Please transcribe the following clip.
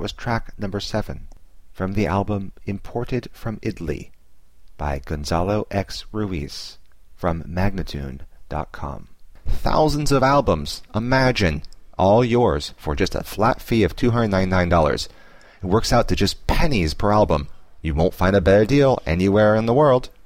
That was track number 7 from the album Imported from Italy by Gonzalo X Ruiz from Magnatune.com. Thousands of albums, imagine, all yours for just a flat fee of $299. It works out to just pennies per album. You won't find a better deal anywhere in the world.